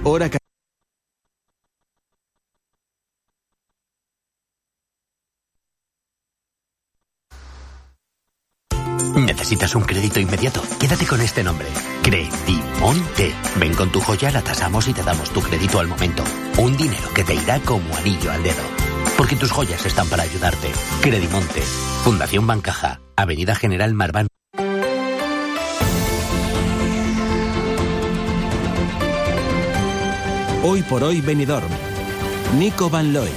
Hora ¿Necesitas un crédito inmediato? Quédate con este nombre. Credimonte. Ven con tu joya, la tasamos y te damos tu crédito al momento. Un dinero que te irá como anillo al dedo. Porque tus joyas están para ayudarte. Credimonte. Fundación Bancaja. Avenida General Marván. Hoy por hoy Benidorm. Nico Van Looy.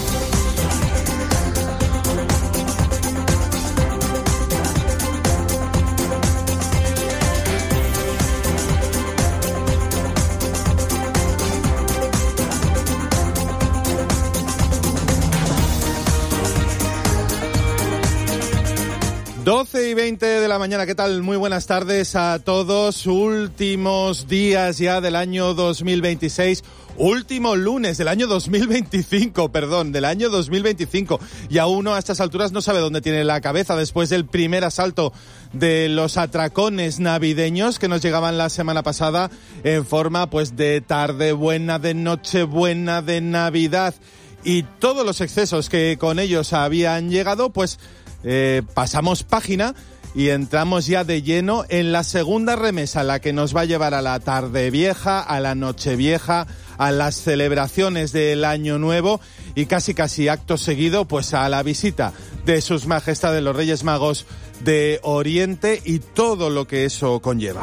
Doce y 20 de la mañana, ¿qué tal? Muy buenas tardes a todos. Últimos días ya del año 2026. Último lunes del año 2025, del año 2025. Y a uno a estas alturas no sabe dónde tiene la cabeza después del primer asalto de los atracones navideños que nos llegaban la semana pasada en forma pues de tarde buena, de noche buena, de Navidad. Y todos los excesos que con ellos habían llegado, pues pasamos página y entramos ya de lleno en la segunda remesa, la que nos va a llevar a la tarde vieja, a la noche vieja, a las celebraciones del Año Nuevo y casi acto seguido pues a la visita de sus majestades los Reyes Magos de Oriente y todo lo que eso conlleva.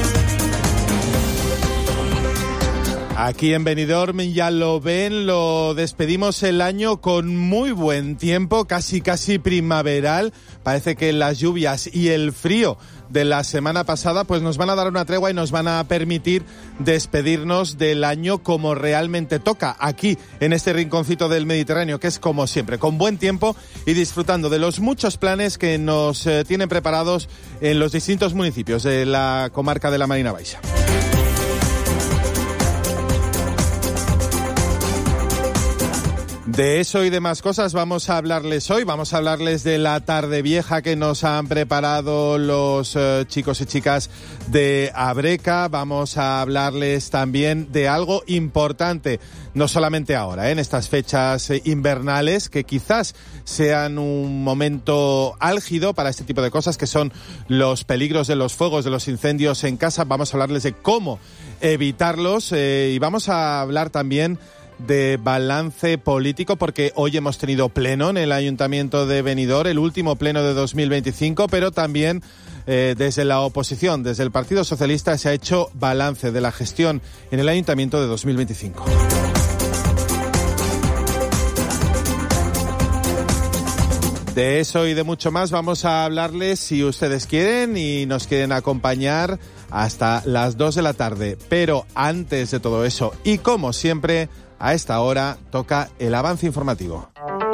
Aquí en Benidorm ya lo ven, lo despedimos el año con muy buen tiempo, casi primaveral. Parece que las lluvias y el frío de la semana pasada pues nos van a dar una tregua y nos van a permitir despedirnos del año como realmente toca, aquí en este rinconcito del Mediterráneo, que es como siempre, con buen tiempo y disfrutando de los muchos planes que nos tienen preparados en los distintos municipios de la comarca de la Marina Baixa. De eso y demás cosas vamos a hablarles hoy. Vamos a hablarles de la tarde vieja que nos han preparado los chicos y chicas de Abreca. Vamos a hablarles también de algo importante, no solamente ahora, en estas fechas invernales, que quizás sean un momento álgido para este tipo de cosas, que son los peligros de los fuegos, de los incendios en casa. Vamos a hablarles de cómo evitarlos y vamos a hablar también de balance político, porque hoy hemos tenido pleno en el Ayuntamiento de Benidorm, el último pleno de 2025, pero también desde la oposición, desde el Partido Socialista, se ha hecho balance de la gestión en el Ayuntamiento de 2025. De eso y de mucho más vamos a hablarles, si ustedes quieren y nos quieren acompañar, hasta las 2 de la tarde. Pero antes de todo eso, y como siempre, a esta hora toca el avance informativo.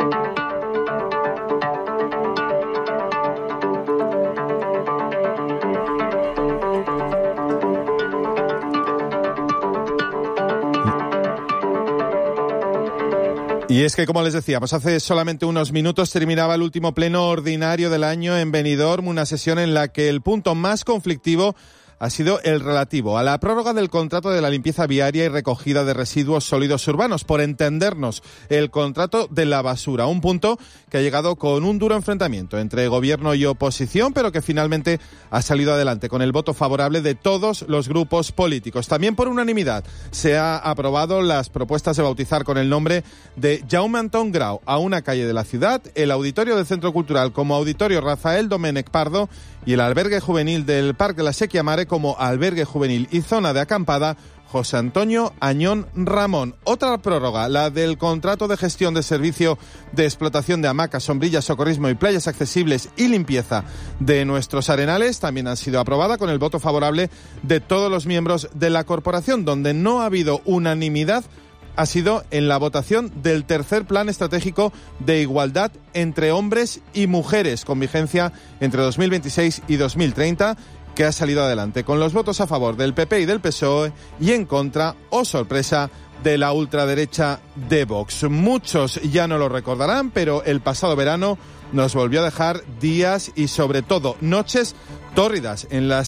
Y es que, como les decíamos, hace solamente unos minutos terminaba el último pleno ordinario del año en Benidorm, una sesión en la que el punto más conflictivo ha sido el relativo a la prórroga del contrato de la limpieza viaria y recogida de residuos sólidos urbanos, por entendernos, el contrato de la basura, un punto que ha llegado con un duro enfrentamiento entre gobierno y oposición, pero que finalmente ha salido adelante con el voto favorable de todos los grupos políticos. También por unanimidad se ha aprobado las propuestas de bautizar con el nombre de Jaume Anton Grau a una calle de la ciudad, el auditorio del Centro Cultural como Auditorio Rafael Domènech Pardo y el albergue juvenil del Parque de la Sèquia Mare como albergue juvenil y zona de acampada José Antonio Añón Ramón. Otra prórroga, la del contrato de gestión de servicio de explotación de hamacas, sombrillas, socorrismo y playas accesibles y limpieza de nuestros arenales, también ha sido aprobada con el voto favorable de todos los miembros de la corporación. Donde no ha habido unanimidad ha sido en la votación del tercer plan estratégico de igualdad entre hombres y mujeres, con vigencia entre 2026 y 2030, que ha salido adelante con los votos a favor del PP y del PSOE y en contra, oh sorpresa, de la ultraderecha de Vox. Muchos ya no lo recordarán, pero el pasado verano nos volvió a dejar días y sobre todo noches tórridas en las